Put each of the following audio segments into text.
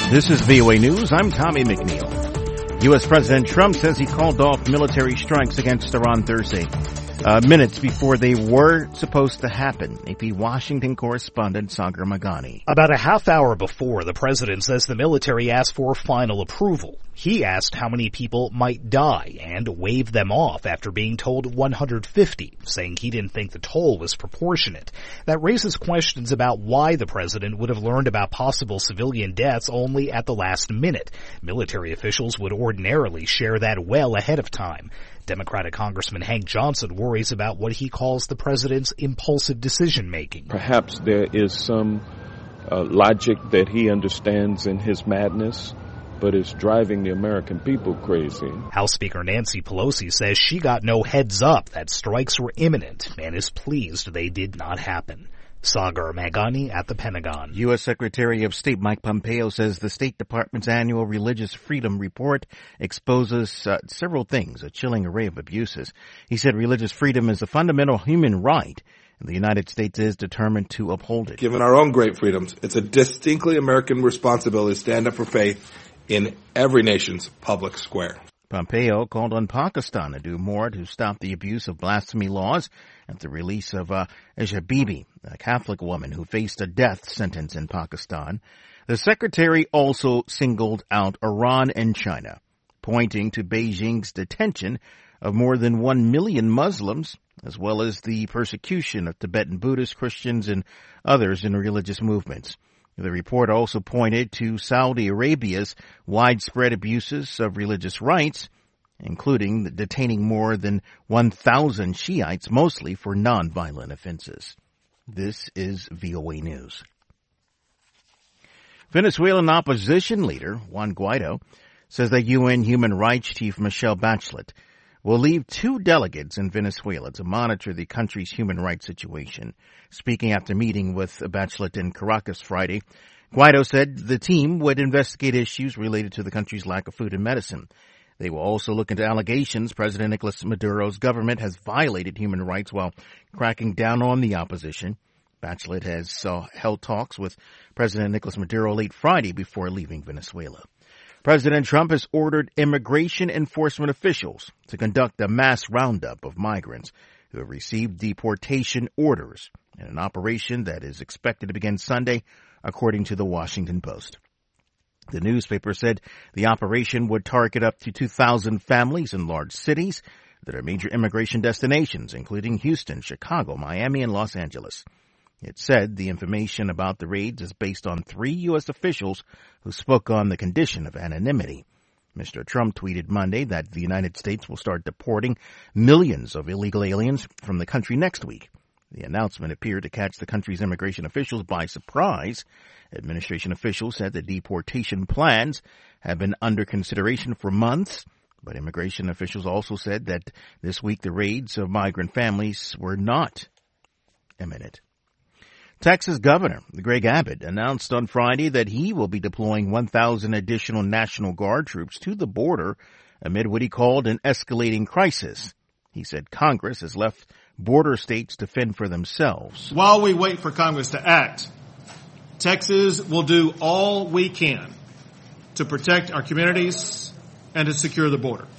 This is VOA News. I'm Tommy McNeil. U.S. President Trump says he called off military strikes against Iran Thursday, minutes before they were supposed to happen. AP Washington correspondent Sagar Meghani. About a half hour before, the president says the military asked for final approval. He asked how many people might die and waved them off after being told 150, saying he didn't think the toll was proportionate. That raises questions about why the president would have learned about possible civilian deaths only at the last minute. Military officials would ordinarily share that well ahead of time. Democratic Congressman Hank Johnson worries about what he calls the president's impulsive decision-making. Perhaps there is some logic that he understands in his madness, but it's driving the American people crazy. House Speaker Nancy Pelosi says she got no heads up that strikes were imminent and is pleased they did not happen. Sagar Meghani at the Pentagon. U.S. Secretary of State Mike Pompeo says the State Department's annual Religious Freedom Report exposes several things, a chilling array of abuses. He said religious freedom is a fundamental human right, and the United States is determined to uphold it. Given our own great freedoms, it's a distinctly American responsibility to stand up for faith in every nation's public square. Pompeo called on Pakistan to do more to stop the abuse of blasphemy laws and the release of Asia Bibi, a Catholic woman who faced a death sentence in Pakistan. The secretary also singled out Iran and China, pointing to Beijing's detention of more than 1 million Muslims, as well as the persecution of Tibetan Buddhists, Christians, and others in religious movements. The report also pointed to Saudi Arabia's widespread abuses of religious rights, including detaining more than 1,000 Shiites, mostly for nonviolent offenses. This is VOA News. Venezuelan opposition leader Juan Guaido says that UN Human Rights Chief Michelle Bachelet will leave 2 delegates in Venezuela to monitor the country's human rights situation. Speaking after meeting with Bachelet in Caracas Friday, Guaido said the team would investigate issues related to the country's lack of food and medicine. They will also look into allegations President Nicolas Maduro's government has violated human rights while cracking down on the opposition. Bachelet has held talks with President Nicolas Maduro late Friday before leaving Venezuela. President Trump has ordered immigration enforcement officials to conduct a mass roundup of migrants who have received deportation orders in an operation that is expected to begin Sunday, according to the Washington Post. The newspaper said the operation would target up to 2,000 families in large cities that are major immigration destinations, including Houston, Chicago, Miami, and Los Angeles. It said the information about the raids is based on 3 U.S. officials who spoke on the condition of anonymity. Mr. Trump tweeted Monday that the United States will start deporting millions of illegal aliens from the country next week. The announcement appeared to catch the country's immigration officials by surprise. Administration officials said the deportation plans have been under consideration for months, but immigration officials also said that this week the raids of migrant families were not imminent. Texas Governor Greg Abbott announced on Friday that he will be deploying 1,000 additional National Guard troops to the border amid what he called an escalating crisis. He said Congress has left border states to fend for themselves. While we wait for Congress to act, Texas will do all we can to protect our communities and to secure the border.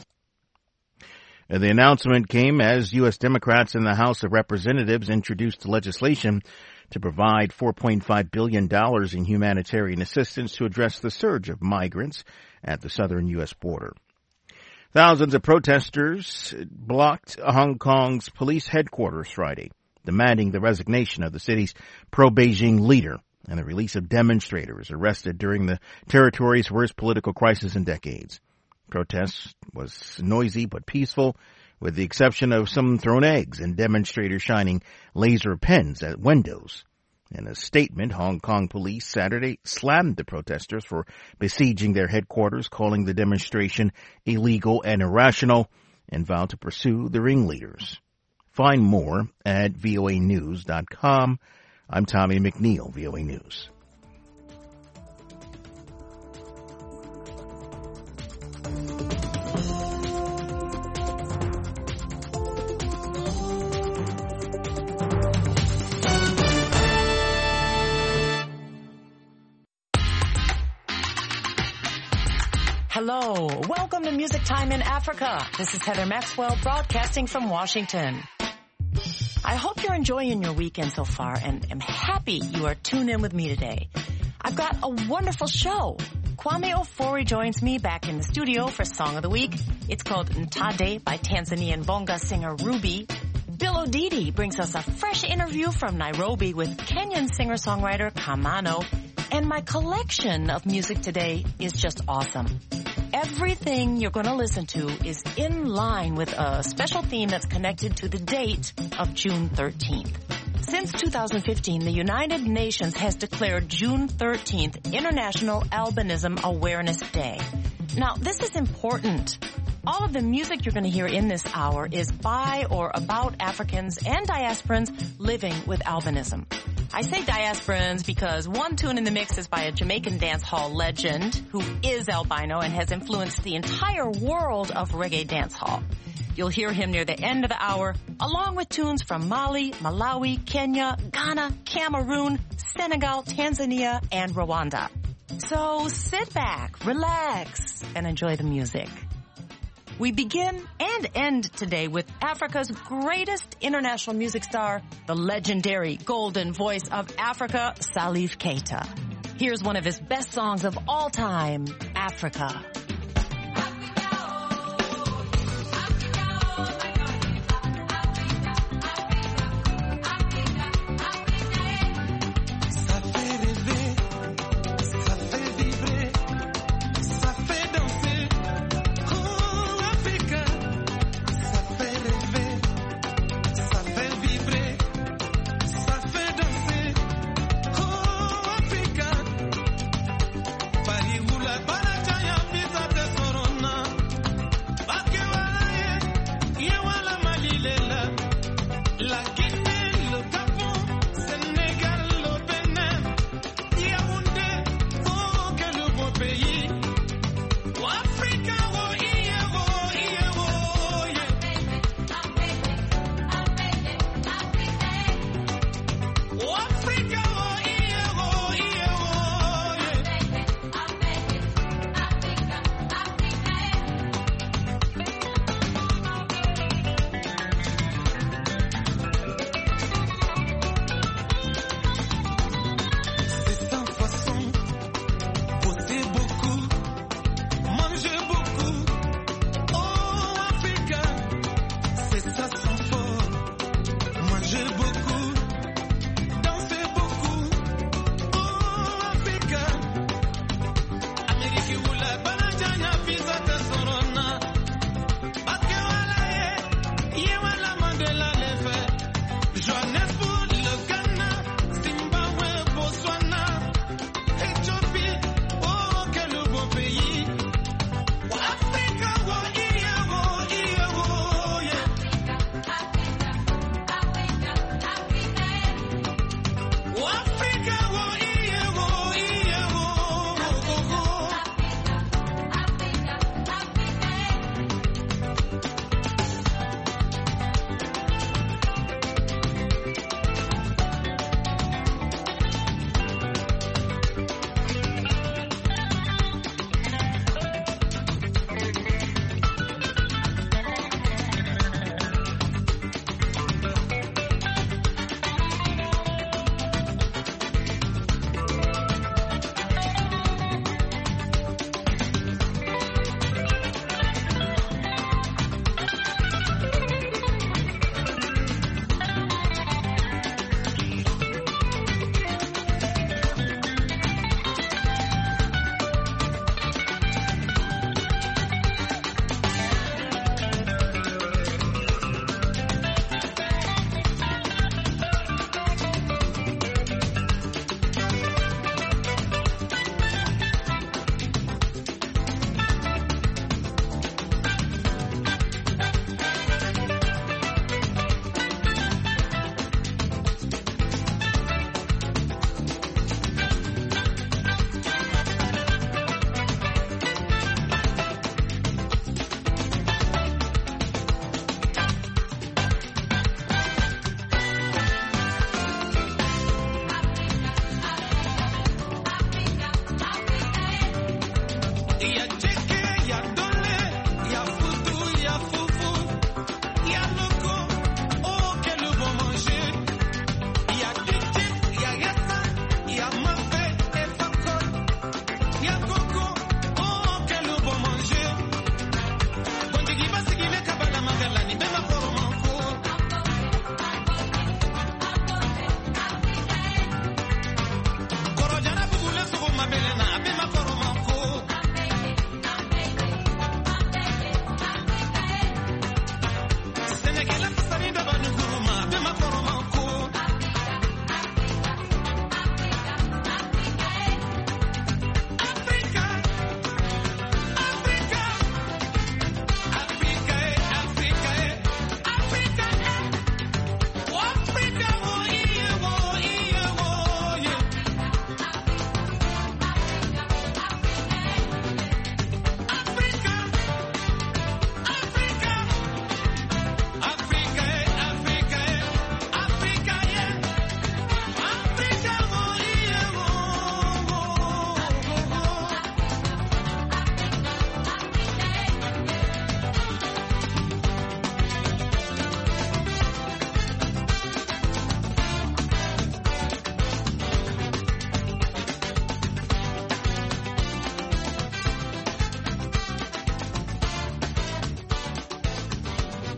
And the announcement came as U.S. Democrats in the House of Representatives introduced legislation to provide $4.5 billion in humanitarian assistance to address the surge of migrants at the southern U.S. border. Thousands of protesters blocked Hong Kong's police headquarters Friday, demanding the resignation of the city's pro-Beijing leader and the release of demonstrators arrested during the territory's worst political crisis in decades. Protest was noisy but peaceful, with the exception of some thrown eggs and demonstrators shining laser pens at windows. In a statement, Hong Kong police Saturday slammed the protesters for besieging their headquarters, calling the demonstration illegal and irrational, and vowed to pursue the ringleaders. Find more at voanews.com. I'm Tommy McNeil, VOA News. Hello. Welcome to Music Time in Africa. This is Heather Maxwell broadcasting from Washington. I hope you're enjoying your weekend so far and am happy you are tuned in with me today. I've got a wonderful show. Kwame Ofori joins me back in the studio for Song of the Week. It's called Ntade by Tanzanian bonga singer Ruby. Bill Odidi brings us a fresh interview from Nairobi with Kenyan singer-songwriter Kamano. And my collection of music today is just awesome. Everything you're going to listen to is in line with a special theme that's connected to the date of June 13th. Since 2015, the United Nations has declared June 13th International Albinism Awareness Day. Now, this is important. All of the music you're going to hear in this hour is by or about Africans and diasporans living with albinism. I say diasporans because one tune in the mix is by a Jamaican dance hall legend who is albino and has influenced the entire world of reggae dance hall. You'll hear him near the end of the hour, along with tunes from Mali, Malawi, Kenya, Ghana, Cameroon, Senegal, Tanzania, and Rwanda. So sit back, relax, and enjoy the music. We begin and end today with Africa's greatest international music star, the legendary golden voice of Africa, Salif Keita. Here's one of his best songs of all time, Africa. Para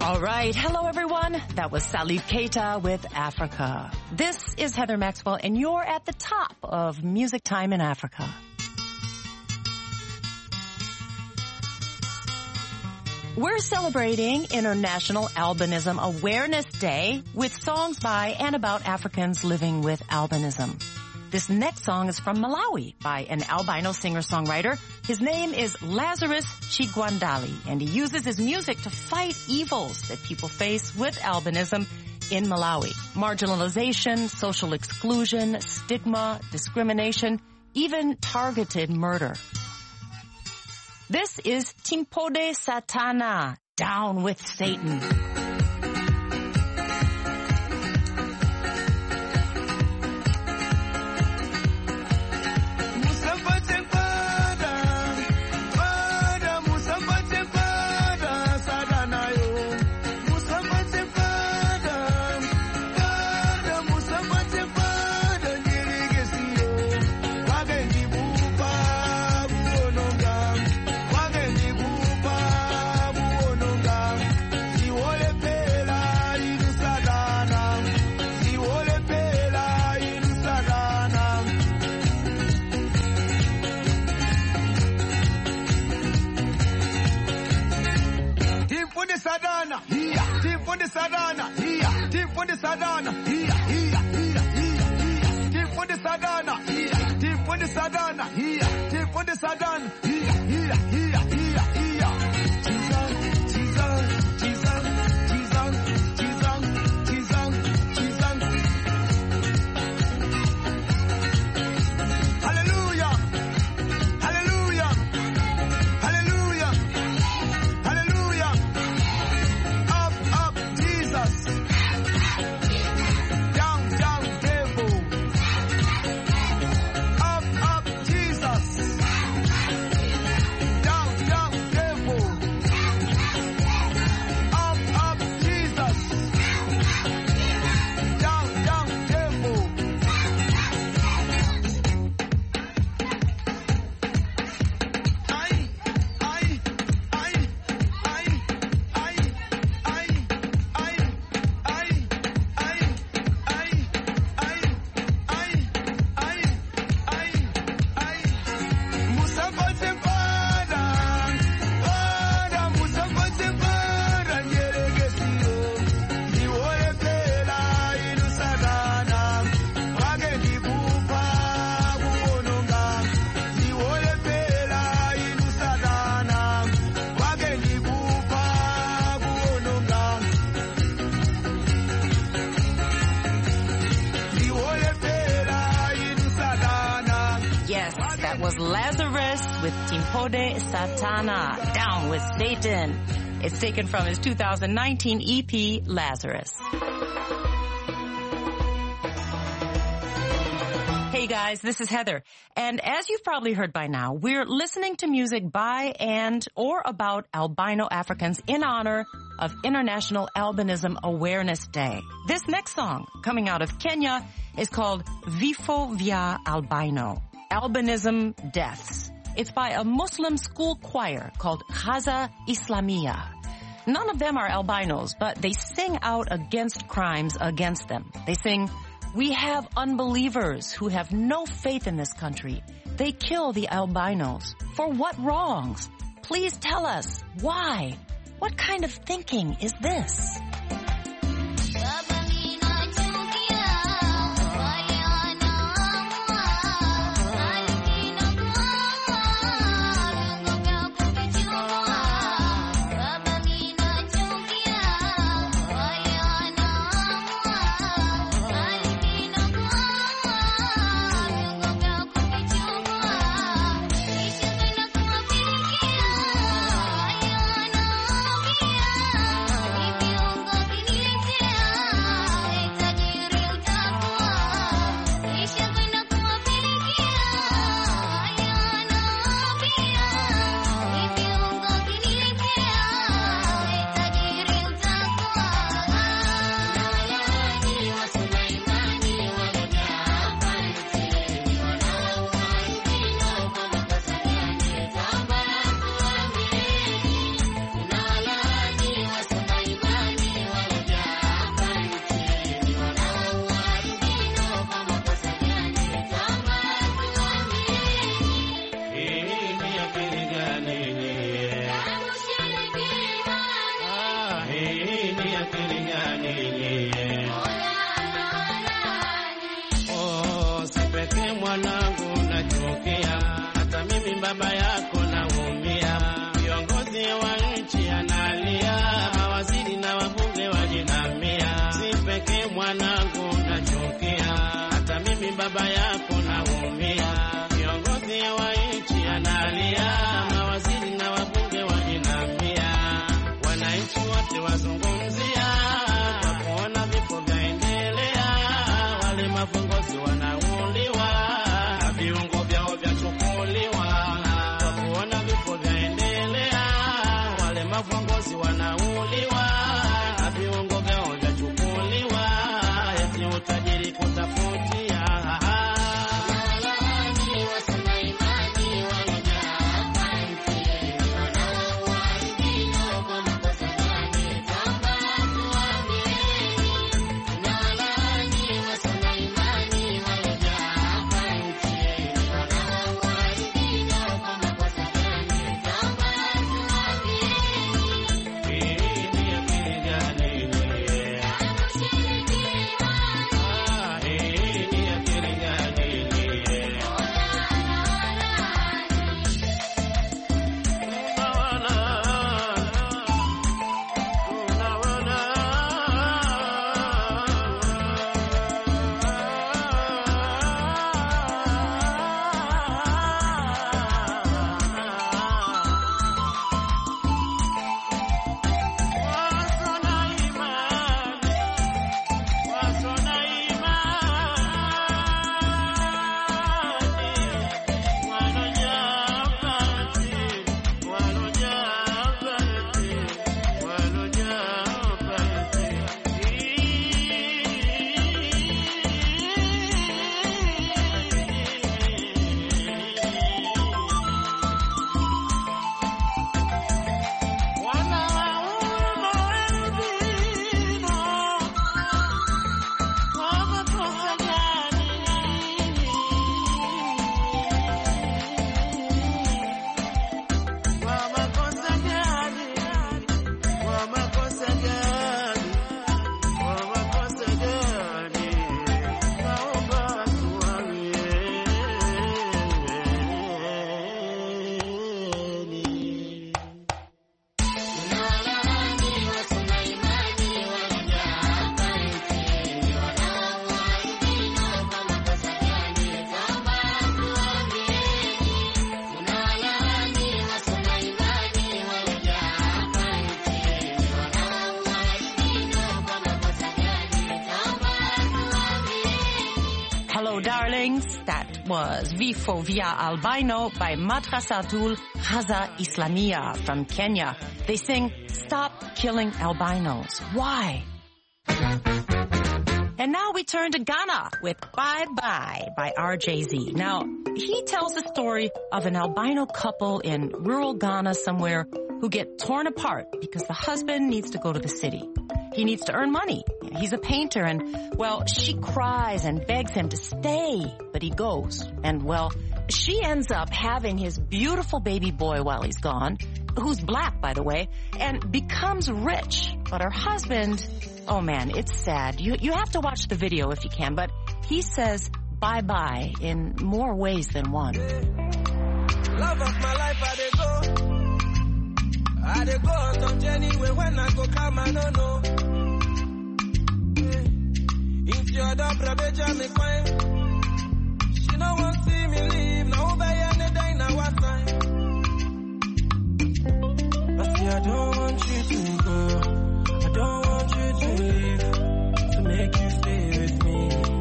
All right. Hello, everyone. That was Salif Keita with Africa. This is Heather Maxwell, and you're at the top of Music Time in Africa. We're celebrating International Albinism Awareness Day with songs by and about Africans living with albinism. This next song is from Malawi by an albino singer-songwriter. His name is Lazarus Chigwandali, and he uses his music to fight evils that people face with albinism in Malawi. Marginalization, social exclusion, stigma, discrimination, even targeted murder. This is Timpode Satana, Down with Satan. With Timpode Satana, Down with Satan. It's taken from his 2019 EP, Lazarus. Hey guys, this is Heather. And as you've probably heard by now, we're listening to music by and or about albino Africans in honor of International Albinism Awareness Day. This next song, coming out of Kenya, is called Vifo vya Albino, Albinism Deaths. It's by a Muslim school choir called Khaza Islamia. None of them are albinos, but they sing out against crimes against them. They sing, "We have unbelievers who have no faith in this country. They kill the albinos. For what wrongs? Please tell us. Why? What kind of thinking is this?" If you nachukia, hata mimi baba yako naumia. Viongozi wa nchi analia, mawaziri na wabunge wajinamia. Si pekee mwanangu nachukia, hata mimi baba yako naumia. Viongozi wa nchi analia, mawaziri na wabunge wajinamia. Wananchi wote wazungumzia kwa kuona vifo vyaendelea, wale maviongozi wanauliwa na viungo vyao vyachukuliwa. Kwa kuona vifo vyaendelea, wale maviongozi wanauliwa na viungo vyao vyachukuliwa, eti utajiri kutafutia. That was Vifo Via Albino by Madrasatul Khaza Islamia from Kenya. They sing, "Stop Killing Albinos." Why? And now we turn to Ghana with Bye Bye by RJZ. Now, he tells the story of an albino couple in rural Ghana somewhere who get torn apart because the husband needs to go to the city. He needs to earn money. He's a painter and, well, she cries and begs him to stay, but he goes. And, well, she ends up having his beautiful baby boy while he's gone, who's black, by the way, and becomes rich. But her husband, oh man, it's sad. You have to watch the video if you can, but he says bye-bye in more ways than one. Love of my life, I dey go on some journey where when I go come, I don't know. If you're the brother, me fine. She no want see me leave. Now by any day, now what time? I say I don't want you to go. I don't want you to leave. To make you stay with me.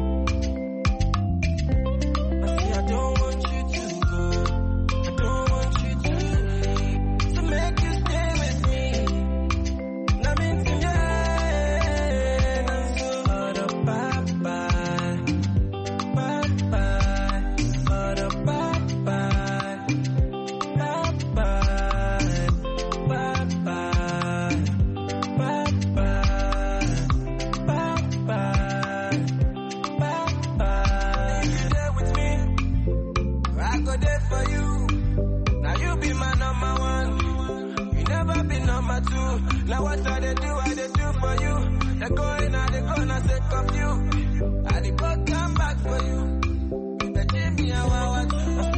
I say I don't want you to go. I don't want you to leave. To make you stay with me. That means now what I do for you. They going out, they gonna take off you. I the book come back for you. You better me a wow.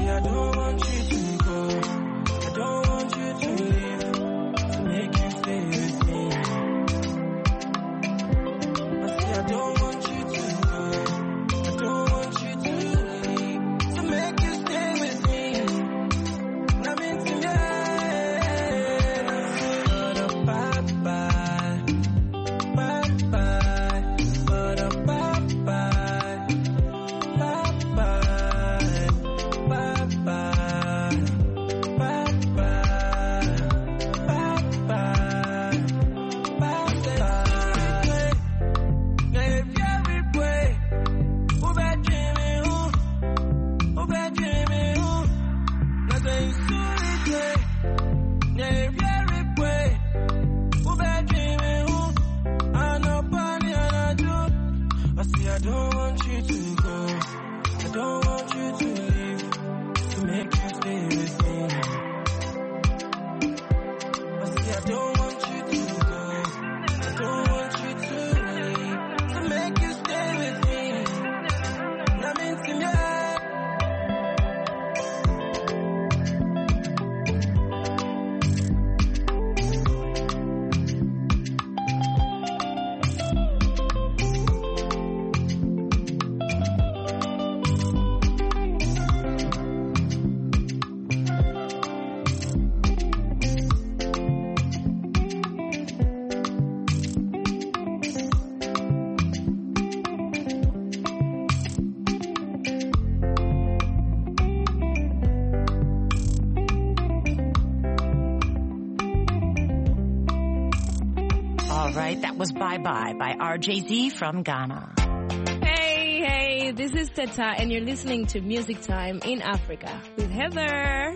right, that was Bye Bye by RJZ from Ghana. Hey, this is Teta, and you're listening to Music Time in Africa with Heather.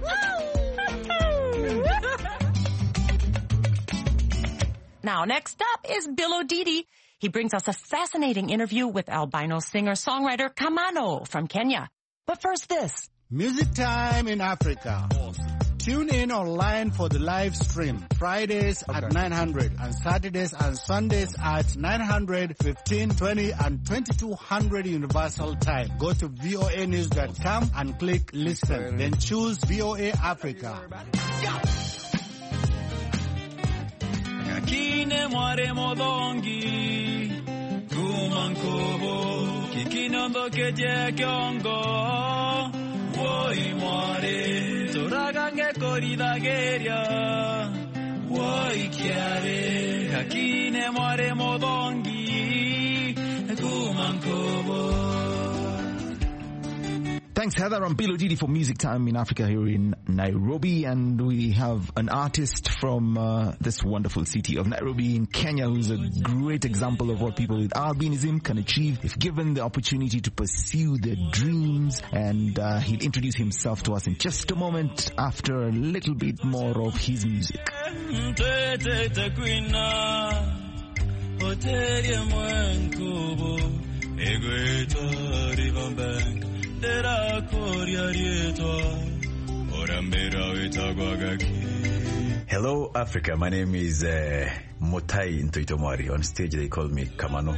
Now, next up is Bill Odidi. He brings us a fascinating interview with albino singer-songwriter Kamano from Kenya. But first this. Music Time in Africa. Tune in online for the live stream. Fridays at 900 and Saturdays and Sundays at 900, 15, 20 and 2200 Universal Time. Go to voanews.com and click listen. Then choose VOA Africa. Kakine mware modongi Kumankobo Kikinondo keje kyongo Woi mware Toragange korida geria Woi kiare Kakine mware modongi Kumankobo. Thanks, Heather. I'm Bill Odidi for Music Time in Africa here in Nairobi, and we have an artist from this wonderful city of Nairobi in Kenya who's a great example of what people with albinism can achieve if given the opportunity to pursue their dreams, and he'll introduce himself to us in just a moment after a little bit more of his music. Hello Africa, my name is Motai Ntoitomwari. On stage they call me Kamano.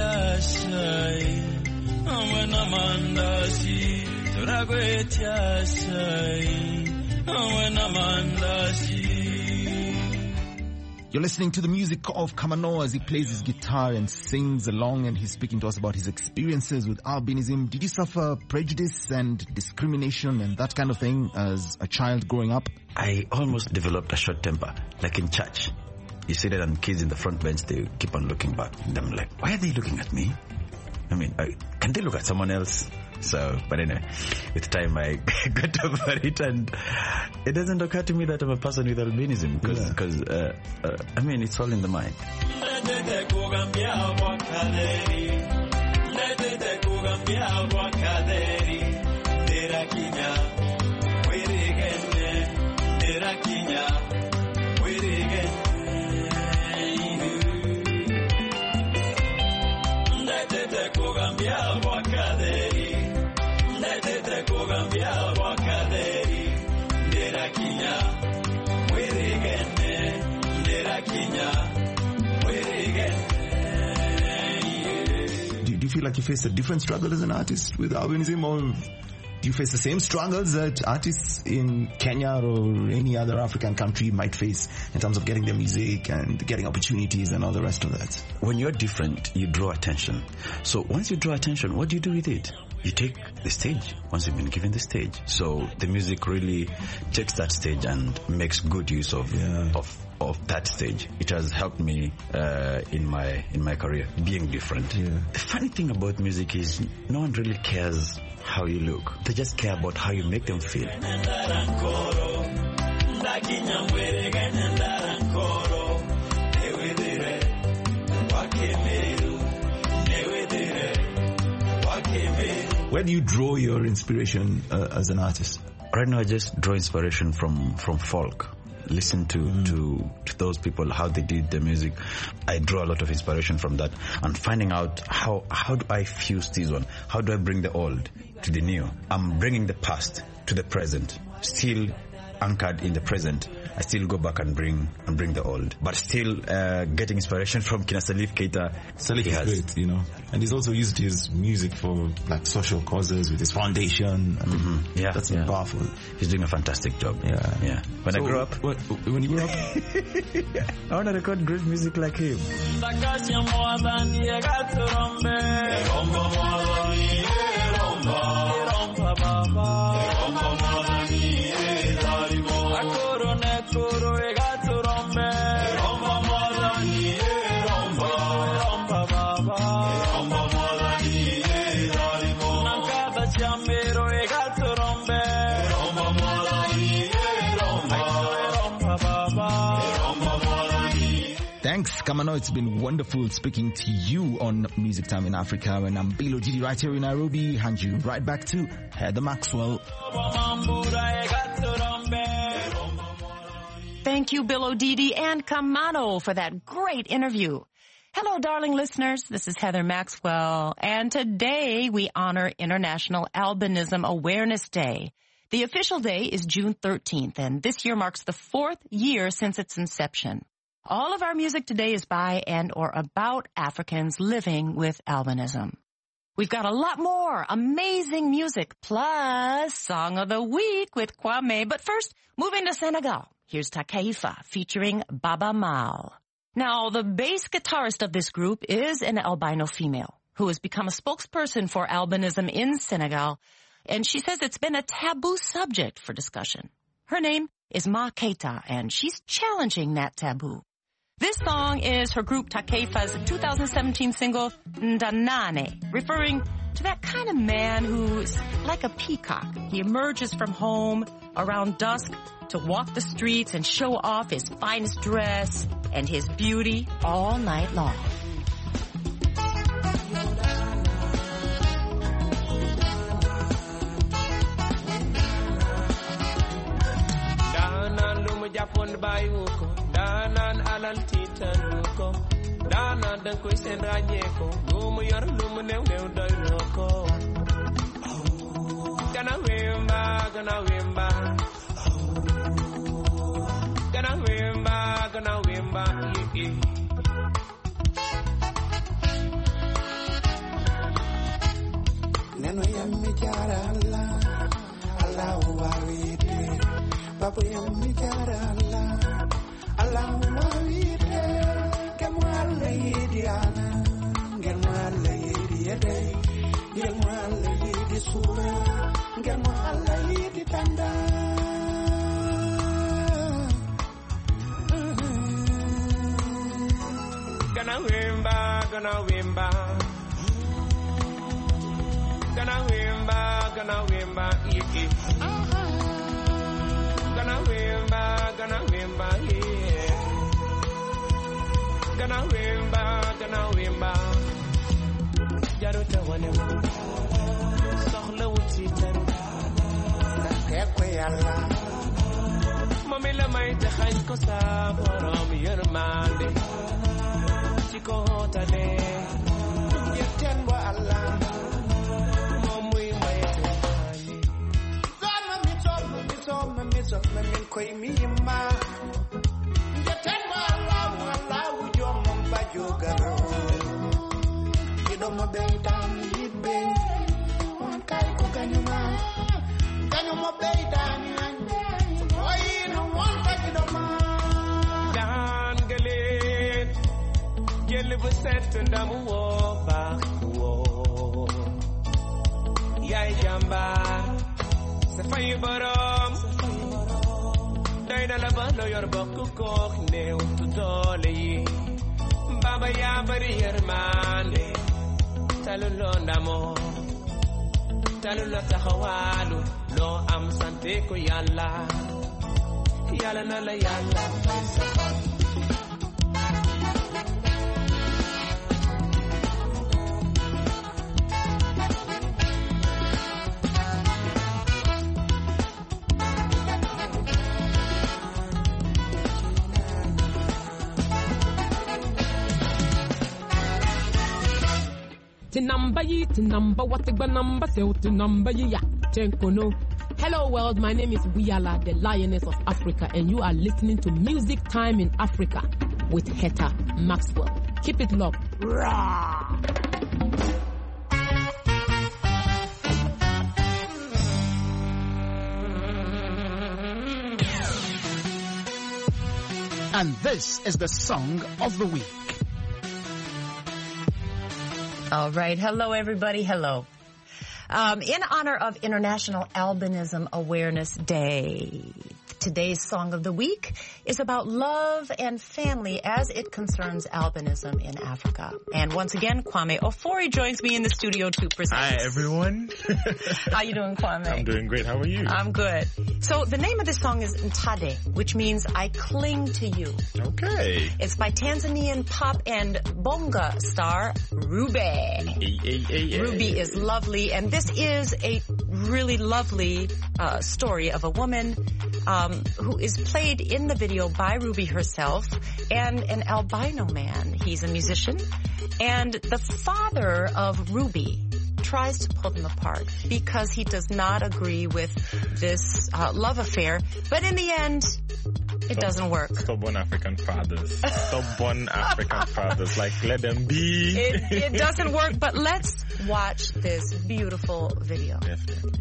You're listening to the music of Kamano as he plays his guitar and sings along, and he's speaking to us about his experiences with albinism. Did you suffer prejudice and discrimination and that kind of thing as a child growing up? I almost developed a short temper, like in church. You see that, and kids in the front bench, they keep on looking back. And I'm like, why are they looking at me? I mean, can they look at someone else? So, but anyway, with time I got over it, and it doesn't occur to me that I'm a person with albinism, because I mean, it's all in the mind. Do you feel like you faced a different struggle as an artist with albinism, or do you face the same struggles that artists in Kenya or any other African country might face in terms of getting their music and getting opportunities and all the rest of that? When you're different, you draw attention. So once you draw attention, what do you do with it? You take the stage once you've been given the stage. So the music really takes that stage and makes good use of that stage. It has helped me in my career, being different. Yeah. The funny thing about music is no one really cares how you look. They just care about how you make them feel. Where do you draw your inspiration as an artist? Right now I just draw inspiration from folk. Listen to those people, how they did the music. I draw a lot of inspiration from that, and finding out how do I fuse this one? How do I bring the old to the new? I'm bringing the past to the present, still anchored in the present. I still go back and bring the old, but still getting inspiration from Kina Salif Keita. Salif is great, you know, and he's also used his music for like social causes with his foundation. I mean, that's powerful. He's doing a fantastic job. Yeah. When I grew up, when you grew up, I want to record great music like him. Thanks, Kamano, it's been wonderful speaking to you on Music Time in Africa. And I'm Bilo Didi right here in Nairobi. Hand you right back to Heather Maxwell. Thank you, Bill O'Didi and Kamano, for that great interview. Hello, darling listeners. This is Heather Maxwell, and today we honor International Albinism Awareness Day. The official day is June 13th, and this year marks the 4th year since its inception. All of our music today is by and or about Africans living with albinism. We've got a lot more amazing music, plus Song of the Week with Kwame. But first, moving to Senegal. Here's Takaifa featuring Baba Mal. Now, the bass guitarist of this group is an albino female who has become a spokesperson for albinism in Senegal, and she says it's been a taboo subject for discussion. Her name is Ma Keita, and she's challenging that taboo. This song is her group Takaifa's 2017 single, Ndanane, referring to that kind of man who's like a peacock. He emerges from home around dusk to walk the streets and show off his finest dress and his beauty all night long. Danan alal titanuko danan dan koy sen rañeko lumu yor lumu new new doyloko gana wemba gana wemba gana wemba gana wemba neno yammi jara Allah wawide babu yammi jara Allah wawide gamwala yidiana gamwala yidiyade gamwala yidisura gamwala yiditanda gana wemba gana wemba gana wemba gana wemba yiki gana wemba yeah gana wemba jaru tawane soxla wuti tan ko yalla mami la may taxañ ko sa borom yermande ci ko tane yetten bo Allah me min koy mi ma jaten ma Allah jom mom ba jogaro ido mo be tan yibbe on kay ko ganyu mo be tan oy no won ba ido ma dan gelet gel bu set ndam wo ba wo yaay jamba sa fay borom Dayna la ba lo yor bokku ko neew tu doole yi baba ya bari yermande talu lo ndamo talu la taxawalu lo am sante ko yalla yalla na la yalla Tinamba, what the number, so Tinamba, ya, Chenkono. Hello world, my name is Wiyala, the Lioness of Africa, and you are listening to Music Time in Africa with Heather Maxwell. Keep it locked. Rah! And this is the Song of the Week. All right. Hello, everybody. Hello. In honor of International Albinism Awareness Day, Today's Song of the Week is about love and family as it concerns albinism in Africa. And once again, Kwame Ofori joins me in the studio to present. Hi, everyone. How you doing, Kwame? I'm doing great. How are you? I'm good. So the name of this song is Ntade, which means I cling to you. Okay. It's by Tanzanian pop and bonga star Ruby. Ruby is lovely, and this is a really lovely story of a woman who is played in the video by Ruby herself and an albino man. He's a musician, and the father of Ruby tries to pull them apart because he does not agree with this love affair, but in the end, it doesn't work. Stubborn African fathers. Stubborn African fathers. Like, let them be. It doesn't work, but let's watch this beautiful video. Definitely.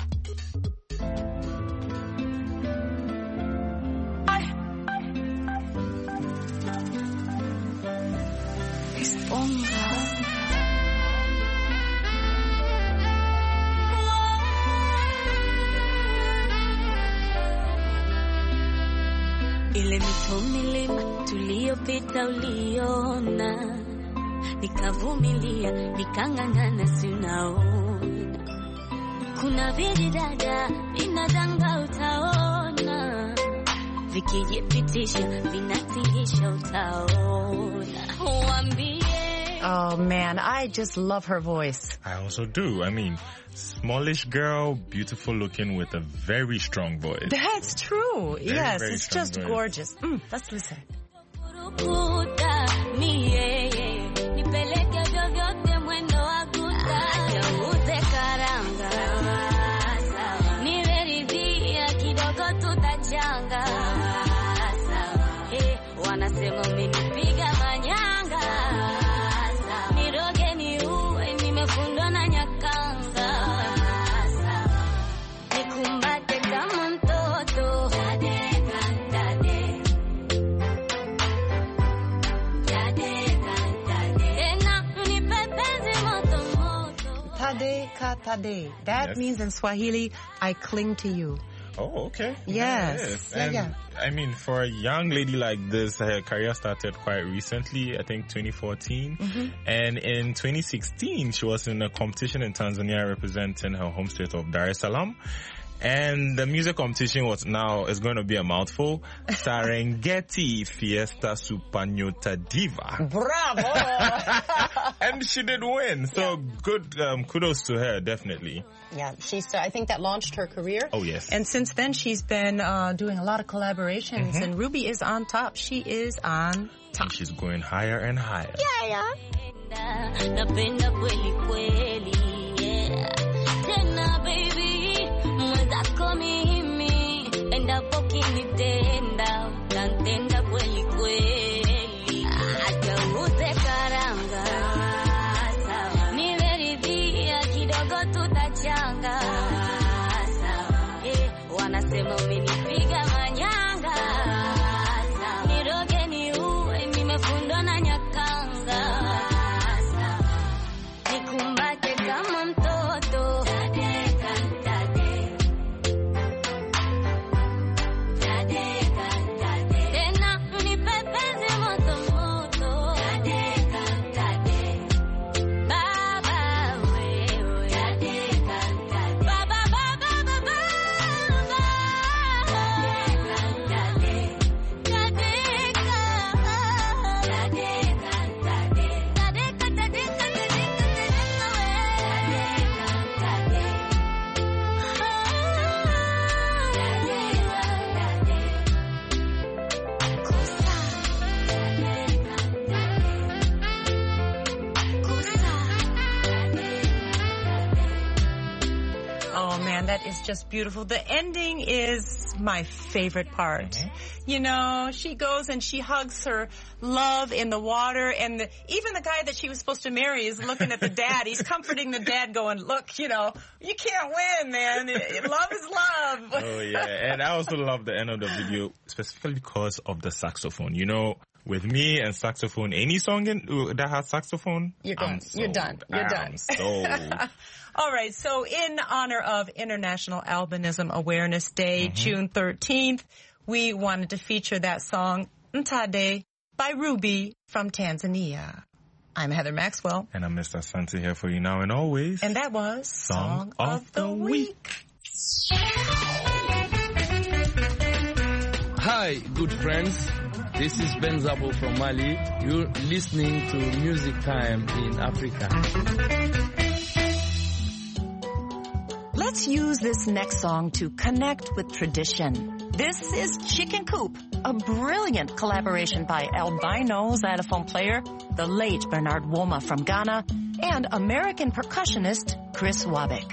Ile mito milima tuliyopita uliona, nikavumilia nikang'ang'ana, si unaona. Kuna vijidada vinadanga, utaona, vikijipitisha vinatingisha, utaona. Waambie. Oh man, I just love her voice. I also do. I mean, smallish girl, beautiful looking with a very strong voice. That's true. Yes, very it's just voice. gorgeous. Let's listen. Wanasema umenipiga manyanga, niroge niue, nimefundwa na nyakanga, nikumbate kama mtoto, tena unipepenzi moto moto. Tade ka tade. That Yes. means in Swahili, I cling to you. Oh, okay. Yes. And Yeah. I mean, for a young lady like this, her career started quite recently, I think 2014. And in 2016, she was in a competition in Tanzania representing her home state of Dar es Salaam. And the music competition is going to be a mouthful. Serengeti Fiesta Supanyota Diva. Bravo! And she did win. So good, kudos to her, definitely. Yeah, I think that launched her career. Oh, yes. And since then, she's been doing a lot of collaborations, and Ruby is on top. She is on top. And she's going higher and higher. Yeah. Napenda kweli kweli, yeah. Tena baby, mwenzako mimi, endapo kinitenda, utantenda kweli kweli. Acha ute karanga, nimeridhia kidogo tutachanga. Wanasema umenipiga manyanga, niroge niue, nimefundwa na nyakanga, nikumbate kama mtoto. Tena unipepenzi moto moto. Baba wewe. Baba baba baba. Oh man, that is just beautiful. The ending is my favorite part. You know, she goes and she hugs her love in the water, and even the guy that she was supposed to marry is looking at the dad. He's comforting the dad going, look, you know, you can't win, man. Love is love. Oh yeah, and I also love the end of the video, specifically because of the saxophone. You know, with me and saxophone. Any song that has saxophone? You're done. You're done. All right. So in honor of International Albinism Awareness Day, June 13th, we wanted to feature that song, Ntade, by Ruby from Tanzania. I'm Heather Maxwell. And I'm Mr. Asante here for you now and always. And that was Song of the Week. Hi, good friends. This is Ben Zabo from Mali. You're listening to Music Time in Africa. Let's use this next song to connect with tradition. This is Chicken Coop, a brilliant collaboration by albino xylophone player, the late Bernard Woma from Ghana, and American percussionist Chris Wabick.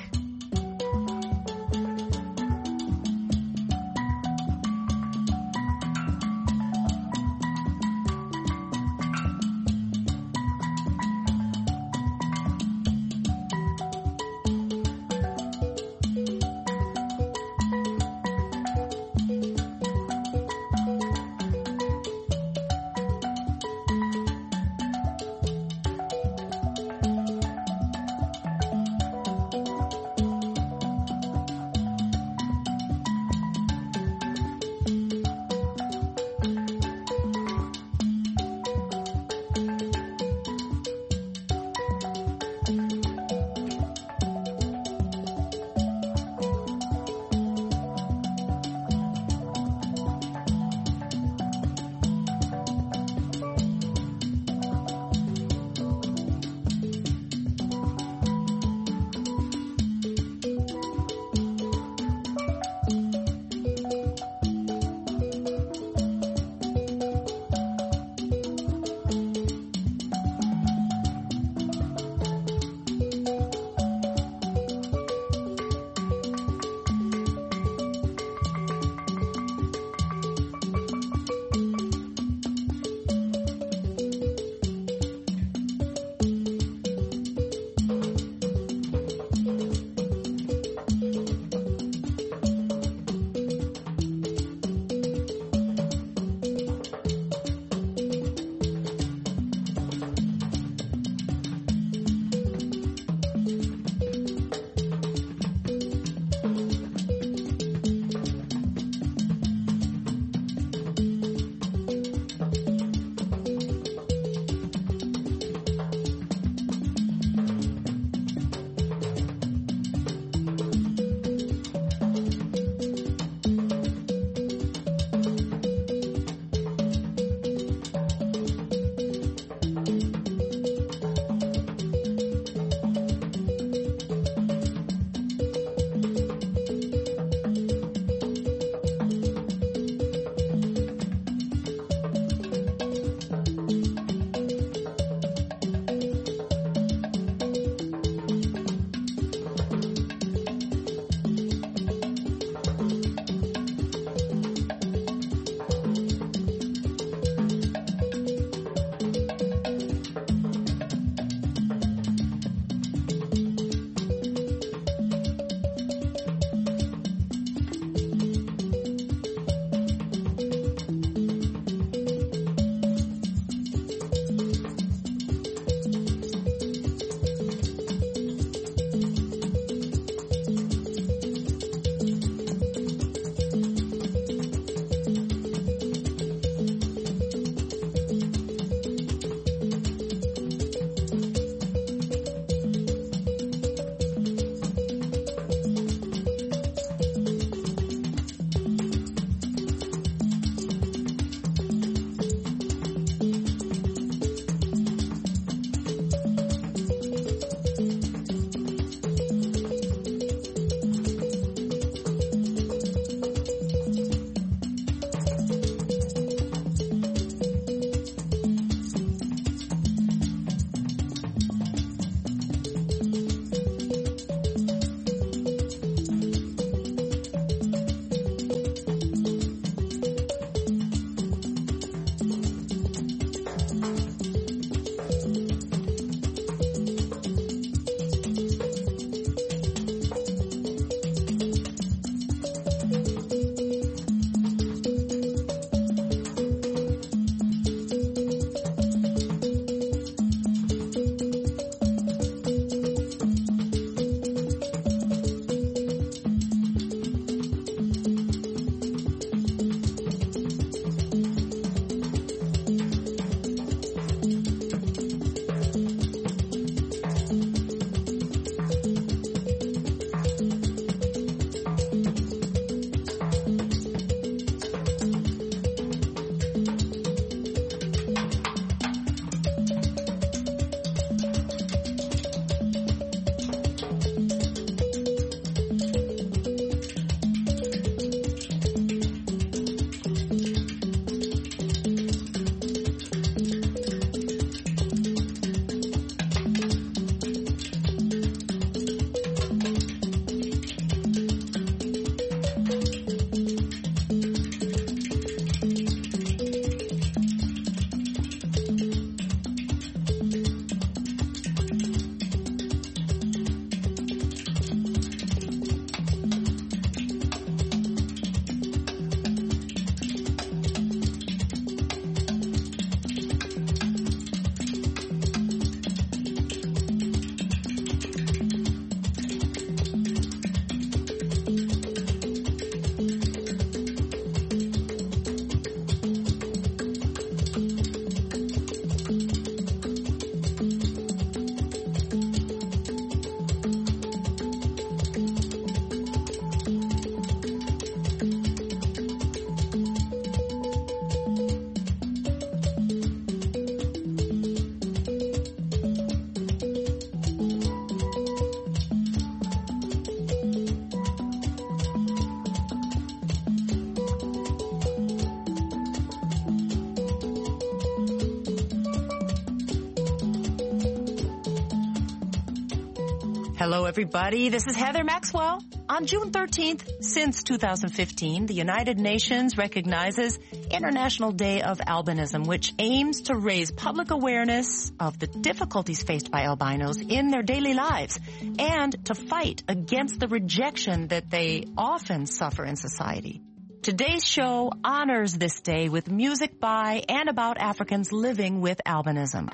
Hello, everybody. This is Heather Maxwell. On June 13th, since 2015, the United Nations recognizes International Day of Albinism, which aims to raise public awareness of the difficulties faced by albinos in their daily lives and to fight against the rejection that they often suffer in society. Today's show honors this day with music by and about Africans living with albinism.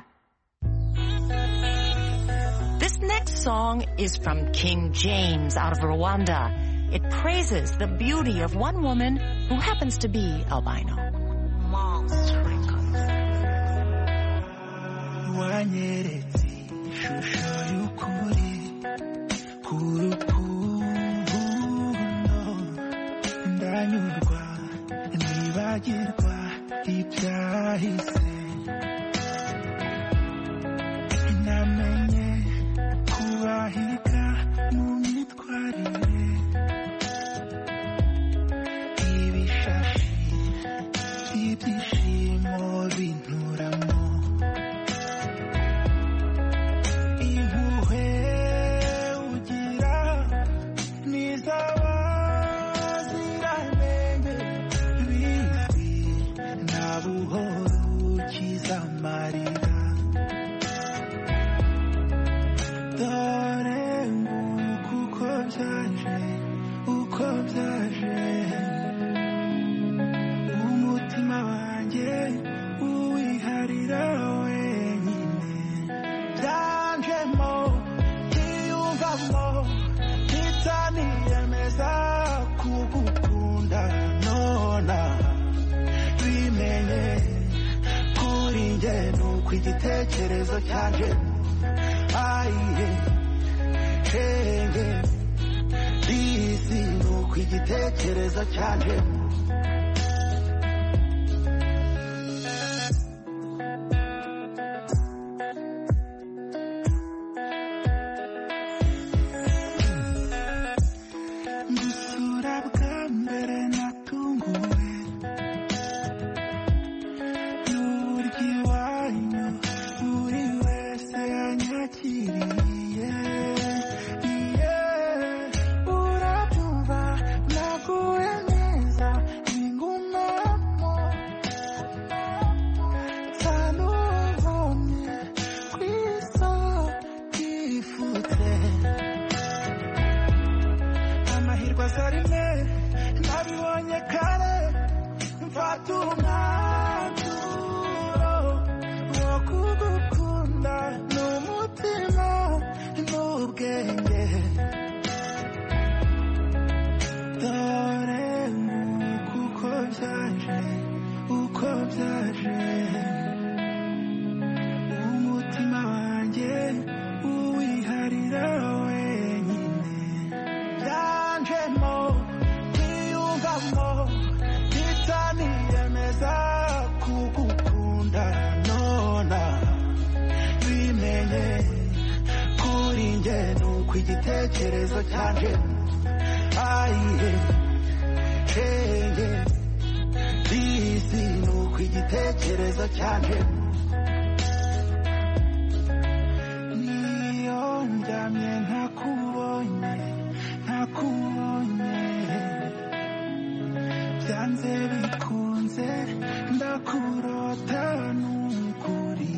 This next song is from King James out of Rwanda. It praises the beauty of one woman who happens to be albino. Kuahika numitwarire ibishashi ibyishimo binturamo impuhwe ugira nizabazirantenge bizwi na buhoro ukiza amarira. Umutima wanjye uwiharira wenyine byanjemo ntiyumvamo ntitaniyemeza kugukunda nona bimenye kuri njye nuko igitekerezo cyanjye ayihe shenge isi nuko igitekerezo cyanjye ndusura bwa mbere natunguwe n'uburyo iwanyu buri wese yanyakiriye. Nabibonye kare mfata umwanzuro wo kugukunda n'umutima n'ubwenge. Dore uko byaje umutima wanjye uwiharira wenyine byanjemo ntitaniyemeza kugukunda nona bimenye kuri njye nuko igitekerezo cyanjye ayihe shenge isi nuko igitekerezo cyanjye niyo ndyamye ntakubonye byanze bikunze ndakurota n'ukuri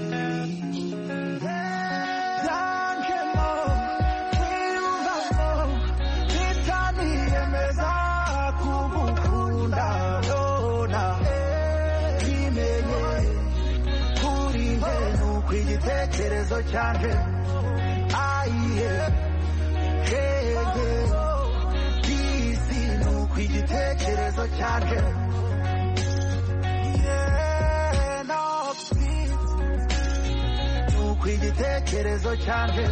byanjemo kwiyumvamo ntitaniyemeza kugukunda nona bimenye kuri njye nuko igitekerezo cyanjye ayihe shenge igitekerezo cyanjye nuko igitekerezo cyanjye.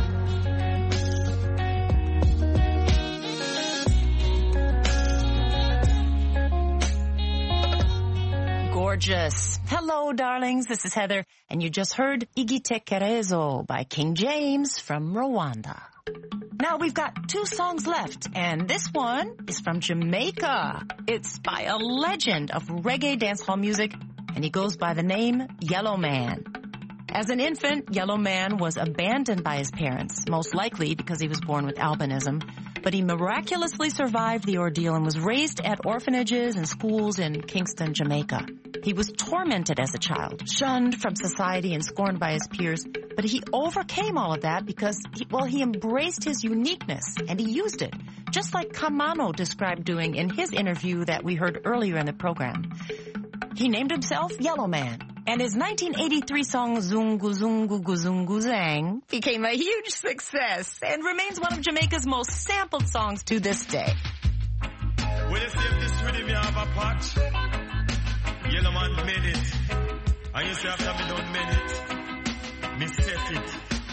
Gorgeous. Hello, darlings. This is Heather, and you just heard Igitekerezo by King James from Rwanda. Now we've got 2 songs left, and this one is from Jamaica. It's by a legend of reggae dancehall music, and he goes by the name Yellow Man. As an infant, Yellow Man was abandoned by his parents, most likely because he was born with albinism, but he miraculously survived the ordeal and was raised at orphanages and schools in Kingston, Jamaica. He was tormented as a child, shunned from society and scorned by his peers, but he overcame all of that because, he embraced his uniqueness and he used it, just like Kamano described doing in his interview that we heard earlier in the program. He named himself Yellow Man. And his 1983 song Zungu Zungu Guzungu Zang became a huge success and remains one of Jamaica's most sampled songs to this day. When you see if this rhythm you have a patch, Yellow Man made it. And you say after me don't made it, me set it.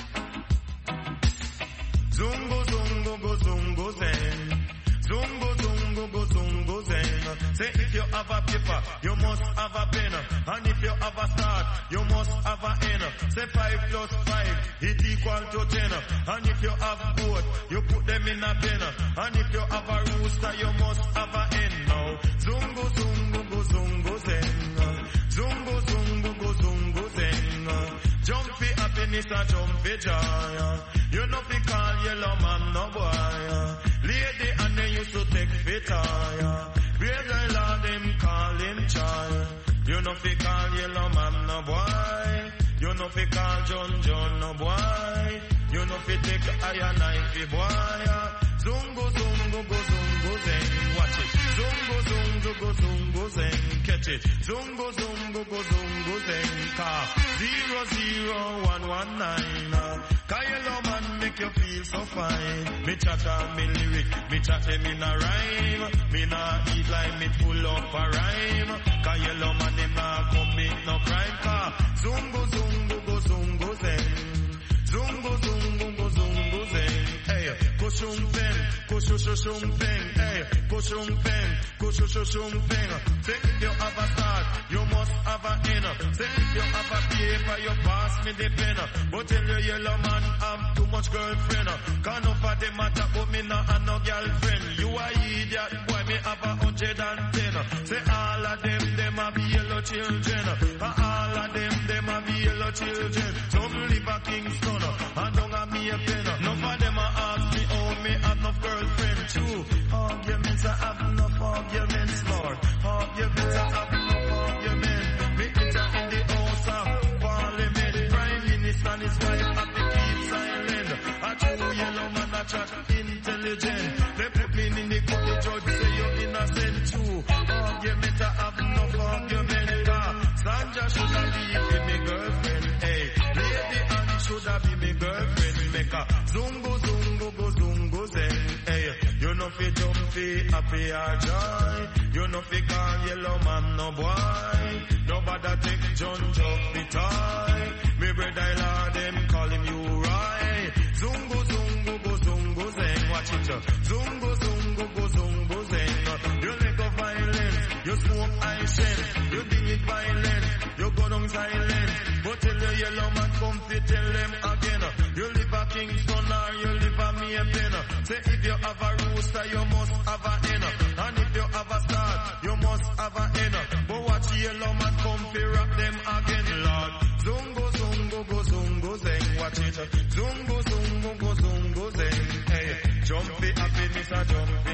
Zungu Zungu Guzungu Zang. Zungu Zungu Guzungu Zang. Say if you have a paper, you must have a pen. And if you have a start, you must have a end. Say 5 plus 5, it equal to 10. And if you have both, you put them in a pen. And if you have a rooster, you must have a hen. Now, Zungu Zungu Guzungu Zang. Zungu Zungu Guzungu Zang. Jump for happiness and jump for joy. You know fi call Yellow Man no boy. Lady and they used to take fit higher. Brave the Lord them call him child. You know fi call Yellow Man no boy. You know fi call John no boy. You know fi take iron knife boy. Zungu Zungu Guzungu Zang. Watch it. Zungu Zungu Guzungu Zang. Catch it. Zungu Zungu Guzungu Zang. Car 00119. Cause Yellow Man make you feel so fine. Me chat on me lyric, me chat them in a rhyme. Me nah eat like me full up a rhyme. Cause Yellow Man him nah commit no crime. Cause Zungu Zungu Guzungu Zang. Zungu Zungu Guzungu Zang. Hey, kushum pen, kushushum pen. Hey, kushum pen, kushushum pen. Say if you have a start, you must have a end. Say if you have a paper, you pass me the pen. But tell you Yellow Man have too much girlfriend. Can't no for them matter, but me not have no girlfriend. You a idiot, boy, me have 110. Say all of them have yellow children. All of them have yellow children. Some live a Kingston, and don't have me a pen. None of them ask me, oh, me have enough girlfriend. True, arguments I have enough arguments, Lord. Arguments I have enough arguments. Me enter in the house of Parliament. Prime Minister and his wife have to keep silent. A true Yellow Man a chat intelligent. They put me in the court, the judge say you're innocent. True, arguments I have enough arguments. Sandra should have been me girlfriend. Hey, Lady Anne should have been me girlfriend. Make a Zungu Zungu Guzungu Zang. Hey, you know fi jump fi happy or joy. You know fi call Yellow Man no boy. Nobody take John Jock the toy. Me brother Lord them call him you right. Zungu Zungu Guzungu Zang. Watch it. Zungu Zungu Guzungu Zang. You let go violence. You smoke ice and you ding it violent. You go down silent. But tell the Yellow Man come to tell them again. You live a Kingston or you live a Maypen. Say if you have a rooster, you must have a hen. And if you have a star, you must have a hen. But watch Yellow Man come to rock them again, Lord. Zungu Zungu Guzungu Zang. Watch it. Zungu Zungu Guzungu Zang. Hey, jumpy happiness a jumpy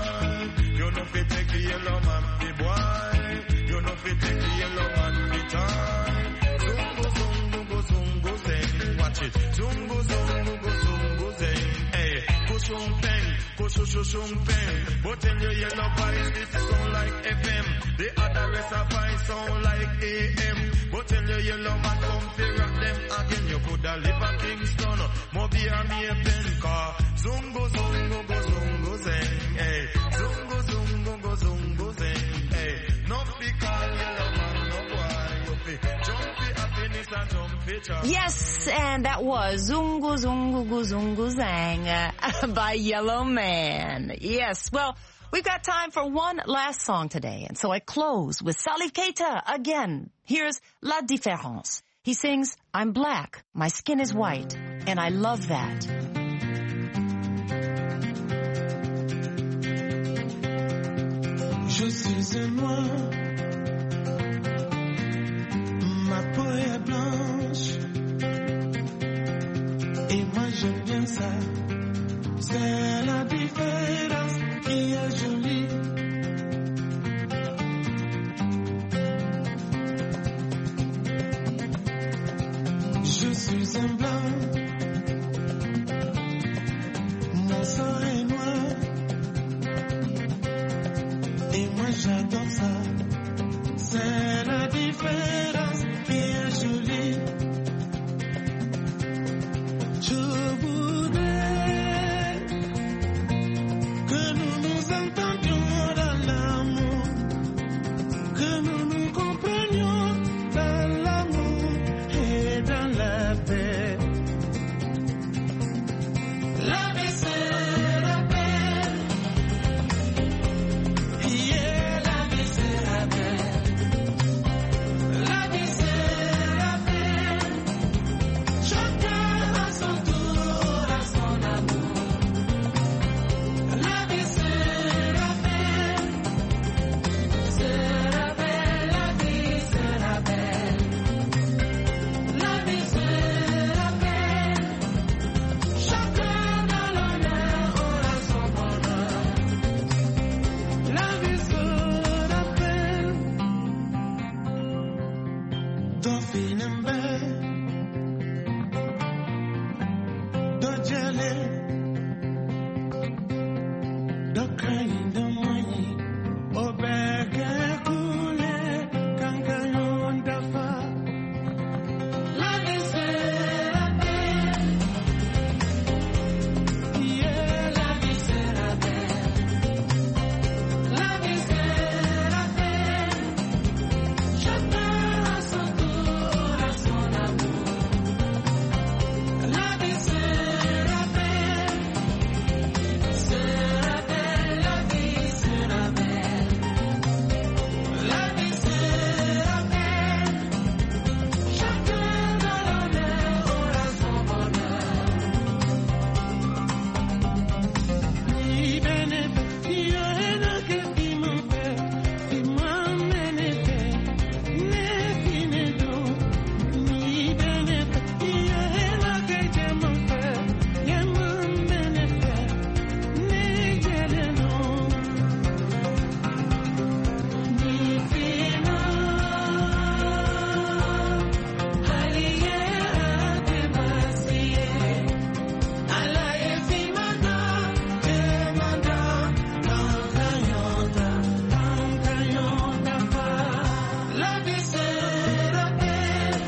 joy. You know fi take the Yellow Man fi boy. You know fi take the Yellow Man fi toy. Zungu Zungu Guzungu Zang. Watch it. Zungu Zungu Guzungu Zang. Hey, kushum pen, kushushum pen. But tell you Yellow voice it sound like FM. The other rest of voice sound like AM. But tell you Yellow Man come fi rock them again. You coulda live a Kingston, Moby or Maypen. Car Zungu Zungu Guzungu Zang. Hey, Zungu Zungu Guzungu Zang. Hey, no fi call Yellow Man no boy. You fi jump fi happiness and jump fi joy. Yes, and that was Zungu Zungu Guzungu Zang by Yellow Man. Yes, well, we've got time for one last song today, and so I close with Salif Keita again. Here's La Différence. He sings, I'm black, my skin is white, and I love that. Je suis un noir, ma peau est blanche, ça. C'est la différence qui est jolie. Je suis un blanc, mon sang est noir, et moi j'adore ça. C'est la différence qui est jolie. Je voudrais que nous nous entendions dans l'amour, que nous nous comprenions dans l'amour et dans la paix. La vie sera belle, yeah, la vie sera belle. La vie sera belle, chacun à son tour, à son amour. La vie sera belle, la vie sera belle. La vie sera belle, chacun dans l'honneur aura son bonheur. La vie sera belle, don't feel embarrassed, don't jelly, don't cry, don't money, oh bega kule, kangayon dafa. La vie sera belle, yeah, la vie sera belle. La vie sera belle, chacun à son tour, à son amour. La vie sera belle, la vie sera belle. La vie sera belle, chacun dans l'honneur aura son bonheur. Ni benefe, io ena che ti muove, ti mammenete, ne finedo. Ni benefe, io ena che ti muove, ne mammenete, ne geleno. Ni fino, aliye ademasie, alaye fimada, demanda, lankayonda fa. La vie sera belle,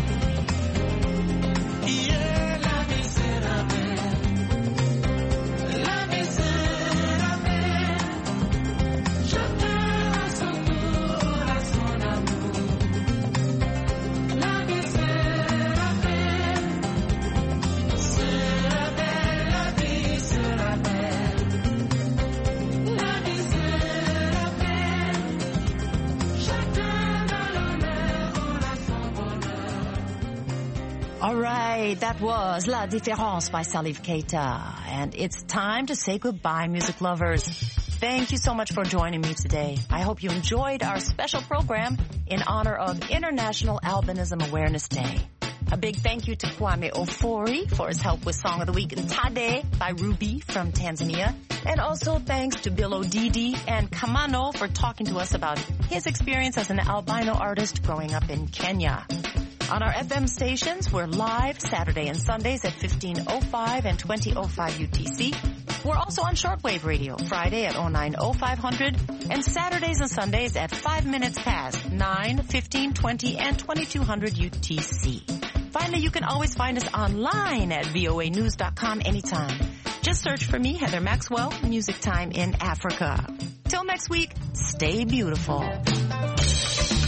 yeah, la vie sera belle. La vie sera belle, chacun à son tour, à son amour. La vie sera belle, la vie sera belle. La vie sera belle, chacun dans l'honneur aura son bonheur. All right, that was La Différence by Salif Keita. And it's time to say goodbye, music lovers. Thank you so much for joining me today. I hope you enjoyed our special program in honor of International Albinism Awareness Day. A big thank you to Kwame Ofori for his help with Song of the Week, Tade by Ruby from Tanzania. And also thanks to Bill Odidi and Kamano for talking to us about his experience as an albino artist growing up in Kenya. On our FM stations, we're live Saturday and Sundays at 15:05 and 20:05 UTC. We're also on shortwave radio, Friday at 09:0500 and Saturdays and Sundays at 5 minutes past 9, 15, 20, and 2200 UTC. Finally, you can always find us online at voanews.com anytime. Just search for me, Heather Maxwell, Music Time in Africa. Till next week, stay beautiful.